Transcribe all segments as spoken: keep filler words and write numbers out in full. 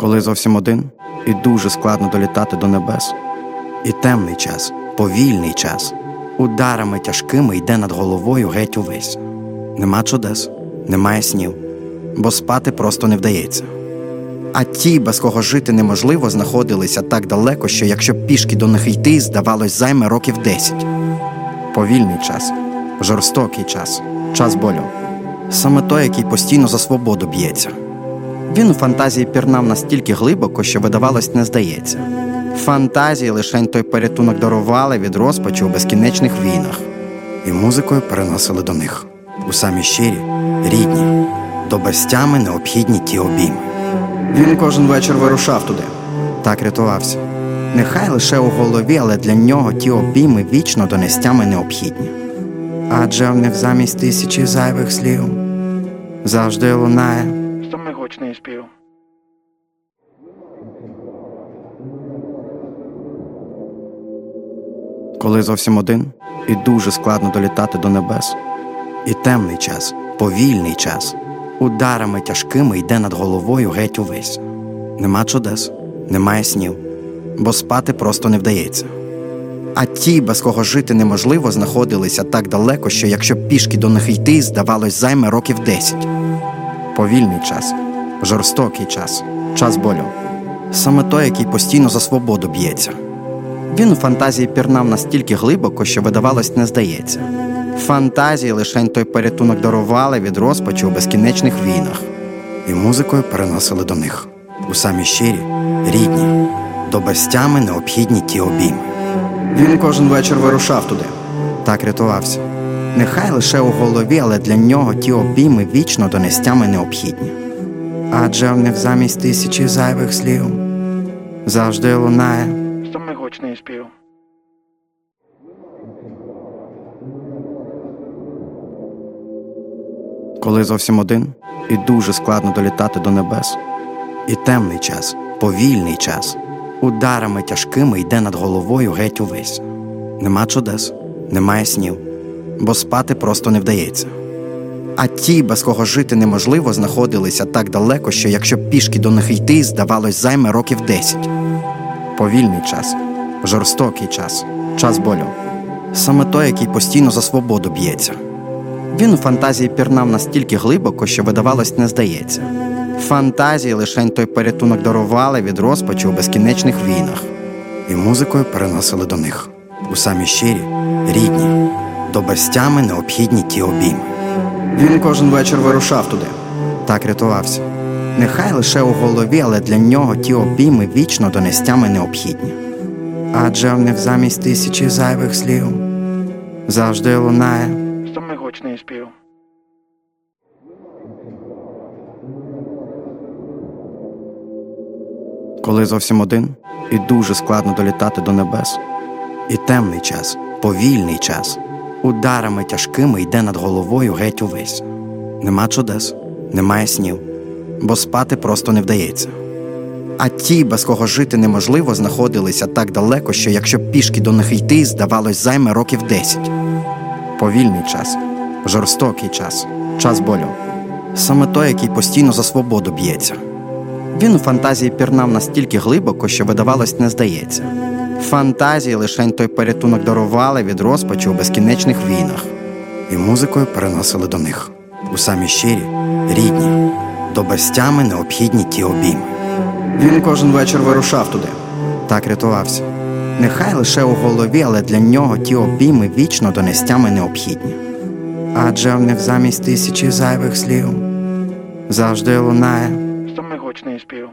Коли зовсім один, і дуже складно долітати до небес. І темний час, повільний час, ударами тяжкими йде над головою геть увесь. Нема чудес, немає снів, бо спати просто не вдається. А ті, без кого жити неможливо, знаходилися так далеко, що якщо пішки до них йти, здавалось, займе років десять. Повільний час, жорстокий час, час болю. Саме той, який постійно за свободу б'ється. Він у фантазії пірнав настільки глибоко, що, видавалось, не здається. Фантазії лишень той порятунок дарували від розпачу у безкінечних війнах. І музикою переносили до них. У самі щирі, рідні, до безтями необхідні ті обійми. Він кожен вечір вирушав туди. Так рятувався. Нехай лише у голові, але для нього ті обійми вічно до нестями необхідні. Адже в них замість тисячі зайвих слів завжди лунає Самигучний спів. Коли зовсім один, і дуже складно долітати до небес. І темний час, повільний час, ударами тяжкими йде над головою геть увесь. Нема чудес, немає снів, бо спати просто не вдається. А ті, без кого жити неможливо, знаходилися так далеко, що якщо пішки до них йти, здавалось, займе років десять. Повільний час, жорстокий час, час болю. Саме той, який постійно за свободу б'ється. Він у фантазії пірнав настільки глибоко, що, видавалось, не здається. Фантазії лишень той порятунок дарували від розпачу у безкінечних війнах. І музикою переносили до них. У самі щирі, рідні, до безтями необхідні ті обійми. Він кожен вечір вирушав туди. Так рятувався. Нехай лише у голові, але для нього ті обійми вічно до нестями необхідні. Адже в них замість тисячі зайвих слів завжди лунає Самигучний спів. Коли зовсім один, і дуже складно долітати до небес. І темний час, повільний час, ударами тяжкими йде над головою геть увесь. Нема чудес, немає снів, бо спати просто не вдається. А ті, без кого жити неможливо, знаходилися так далеко, що якщо пішки до них йти, здавалось, займе років десять. Повільний час, жорстокий час, час болю. Саме той, який постійно за свободу б'ється. Він у фантазії пірнав настільки глибоко, що, видавалось, не здається. Фантазії лишень той порятунок дарували від розпачу у безкінечних війнах. І музикою переносили до них. У самі щирі, рідні, до безтями необхідні ті обійми. Він кожен вечір вирушав туди. Так рятувався. Нехай лише у голові, але для нього ті обійми вічно до нестями необхідні. Адже в них замість тисячі зайвих слів завжди лунає Самигучний спів. Коли зовсім один, і дуже складно долітати до небес. І темний час, повільний час, ударами тяжкими йде над головою геть увесь. Нема чудес, немає снів, бо спати просто не вдається. А ті, без кого жити неможливо, знаходилися так далеко, що якщо пішки до них йти, здавалось, займе років десять. Повільний час, жорстокий час, час болю. Саме той, який постійно за свободу б'ється. Він у фантазії пірнав настільки глибоко, що, видавалось, не здається. Фантазії лишень той порятунок дарували від розпачу у безкінечних війнах. І музикою переносили до них. У самі щирі, рідні, до безтями необхідні ті обійми. Він кожен вечір вирушав туди. Так рятувався. Нехай лише у голові, але для нього ті обійми вічно до нестями необхідні. Адже в них замість тисячі зайвих слів завжди лунає Самигучний спів.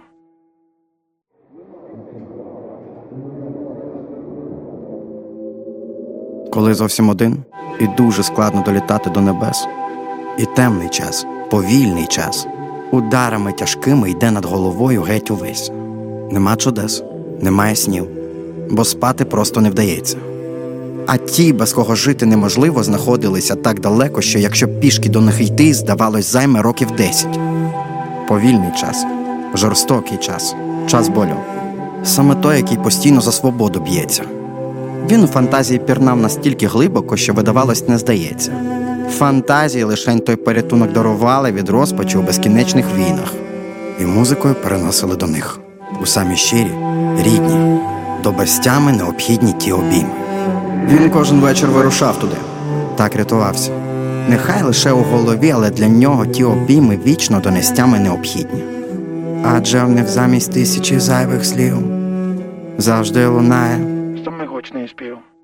Коли зовсім один, і дуже складно долітати до небес. І темний час, повільний час, ударами тяжкими йде над головою геть увесь. Нема чудес, немає снів, бо спати просто не вдається. А ті, без кого жити неможливо, знаходилися так далеко, що якщо пішки до них йти, здавалось, займе років десять. Повільний час, жорстокий час, час болю. Саме той, який постійно за свободу б'ється. Він у фантазії пірнав настільки глибоко, що, видавалось, не здається. Фантазії лишень той порятунок дарували від розпачу у безкінечних війнах. і музикою переносили до них. У самі щирі, рідні, до безтями необхідні ті обійми. Він кожен вечір вирушав туди. Так рятувався. Нехай лише у голові, але для нього ті обійми вічно до нестями необхідні. Адже в них замість тисячі зайвих слів завжди лунає Самий гучний спів.